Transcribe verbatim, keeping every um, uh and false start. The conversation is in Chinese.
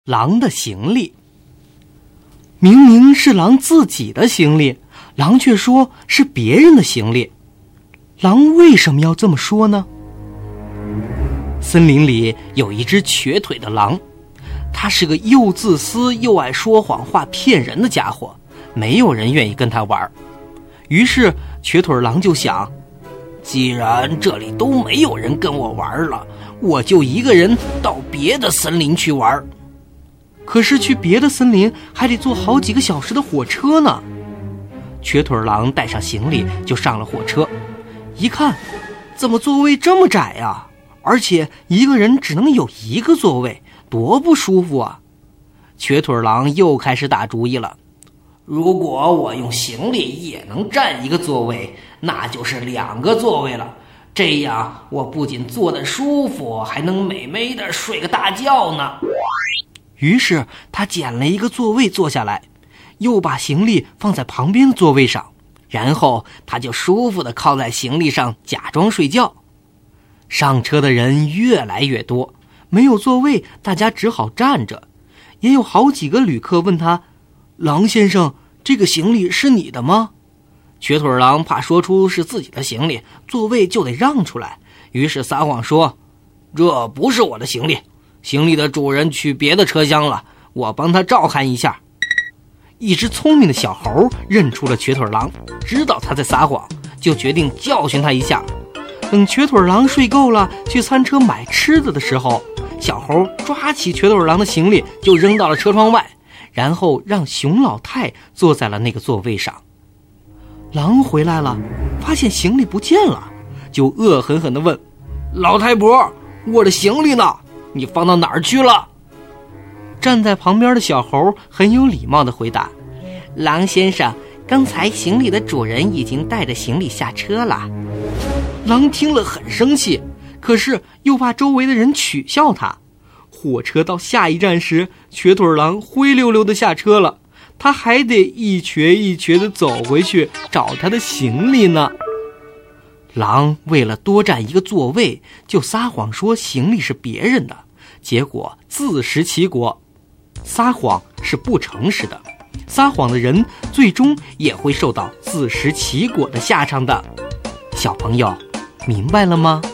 狼的行李。明明是狼自己的行李，狼却说是别人的行李。狼为什么要这么说呢？森林里有一只瘸腿的狼，他是个又自私又爱说谎话骗人的家伙，没有人愿意跟他玩。于是瘸腿狼就想，既然这里都没有人跟我玩了，我就一个人到别的森林去玩。可是去别的森林还得坐好几个小时的火车呢。瘸腿狼带上行李就上了火车，一看，怎么座位这么窄呀？而且一个人只能有一个座位，多不舒服啊！瘸腿狼又开始打主意了，如果我用行李也能占一个座位，那就是两个座位了。这样我不仅坐得舒服，还能美美的睡个大觉呢。于是他捡了一个座位坐下来，又把行李放在旁边的座位上，然后他就舒服地靠在行李上假装睡觉。上车的人越来越多，没有座位，大家只好站着。也有好几个旅客问他，狼先生，这个行李是你的吗？瘸腿狼怕说出是自己的行李，座位就得让出来，于是撒谎说，这不是我的行李，行李的主人去别的车厢了，我帮他照看一下。一只聪明的小猴认出了瘸腿狼，知道他在撒谎，就决定教训他一下。等瘸腿狼睡够了，去餐车买吃的的时候，小猴抓起瘸腿狼的行李就扔到了车窗外，然后让熊老太坐在了那个座位上。狼回来了，发现行李不见了，就恶狠狠地问，老太婆，我的行李呢？你放到哪儿去了？站在旁边的小猴很有礼貌地回答，狼先生，刚才行李的主人已经带着行李下车了。狼听了很生气，可是又怕周围的人取笑他。火车到下一站时，瘸腿狼灰溜溜地下车了，他还得一瘸一瘸地走回去找他的行李呢。狼为了多占一个座位，就撒谎说行李是别人的，结果自食其果。撒谎是不诚实的，撒谎的人最终也会受到自食其果的下场的。小朋友，明白了吗？